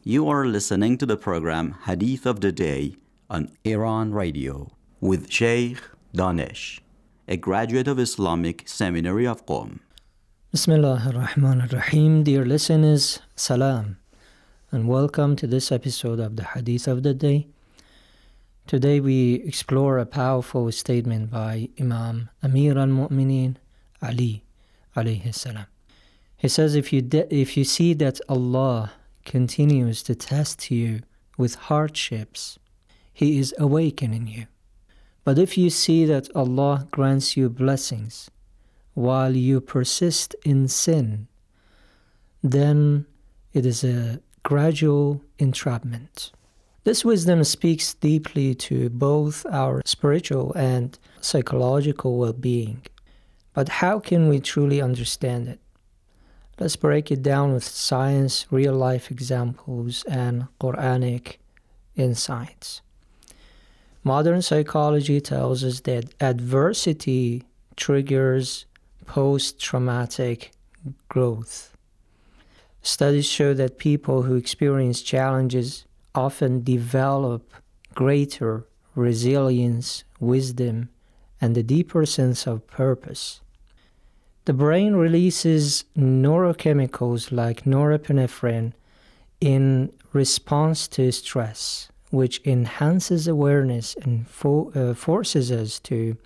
You are listening to the program Hadith of the Day on Iran Radio with Sheikh Danish, a graduate of Islamic Seminary of Qom. Bismillah ar-Rahman ar-Rahim. Dear listeners, salam, and welcome to this episode of the Hadith of the Day. Today we explore a powerful statement by Imam Amir al-Mu'mineen Ali alayhi salam. He says, if you see that Allah continues to test you with hardships, He is awakening you. But if you see that Allah grants you blessings while you persist in sin, then it is a gradual entrapment. This wisdom speaks deeply to both our spiritual and psychological well-being. But how can we truly understand it? Let's break it down with science, real-life examples, and Quranic insights. Modern psychology tells us that adversity triggers post-traumatic growth. Studies show that people who experience challenges often develop greater resilience, wisdom, and a deeper sense of purpose. The brain releases neurochemicals like norepinephrine in response to stress, which enhances awareness and forces us to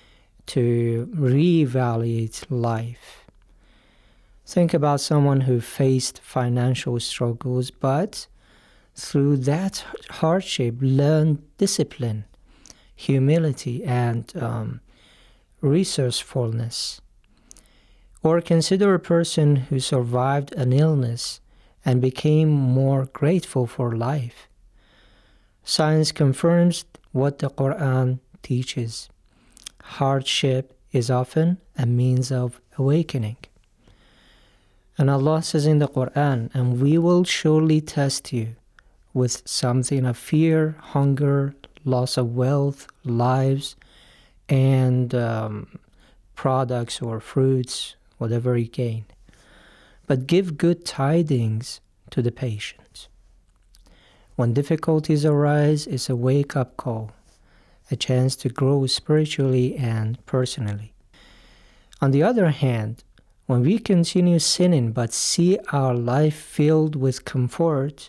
reevaluate life. Think about someone who faced financial struggles, but through that hardship learned discipline, humility, and resourcefulness. Or consider a person who survived an illness and became more grateful for life. Science confirms what the Quran teaches. Hardship is often a means of awakening. And Allah says in the Quran, "And we will surely test you with something of fear, hunger, loss of wealth, lives, and products or fruits, whatever you gain. But give good tidings to the patient." When difficulties arise, it's a wake-up call, a chance to grow spiritually and personally. On the other hand, when we continue sinning but see our life filled with comfort,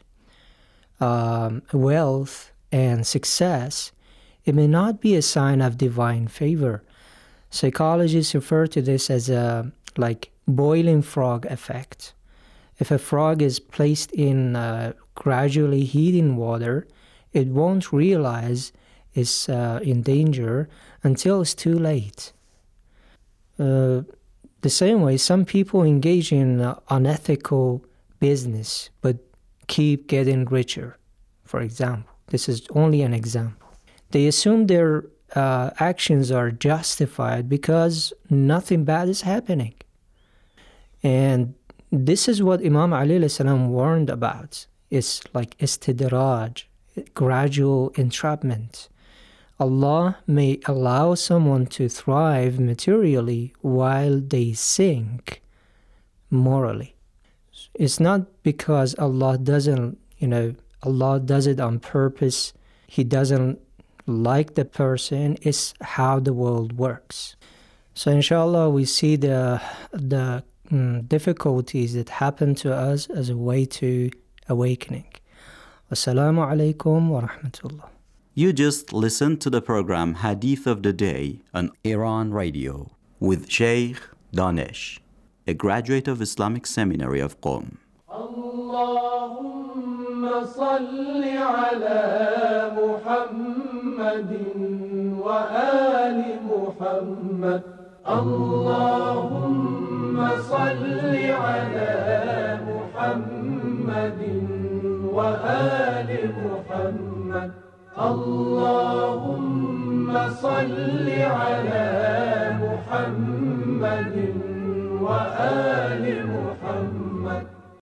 wealth, and success, it may not be a sign of divine favor. Psychologists refer to this as a boiling frog effect. If a frog is placed in gradually heating water, it won't realize it's in danger until it's too late. The same way, some people engage in unethical business but keep getting richer. For example, this is only an example. They assume their actions are justified because nothing bad is happening. And this is what Imam Ali alayhi salam warned about. It's like istidraj, gradual entrapment. Allah may allow someone to thrive materially while they sink morally. It's not because Allah does it on purpose. He doesn't like the person. It's how the world works. So inshallah, we see the difficulties that happen to us as a way to awakening. Wassalamu alaikum wa rahmatullah. You just listened to the program Hadith of the Day on Iran Radio with Sheikh Danish, a graduate of Islamic Seminary of Qom. Allahumma salli ala Muhammadin wa ali Muhammad. Allahumma salli ala Muhammadin wa ali Muhammad. Allahumma salli ala Muhammadin wa ali Muhammad.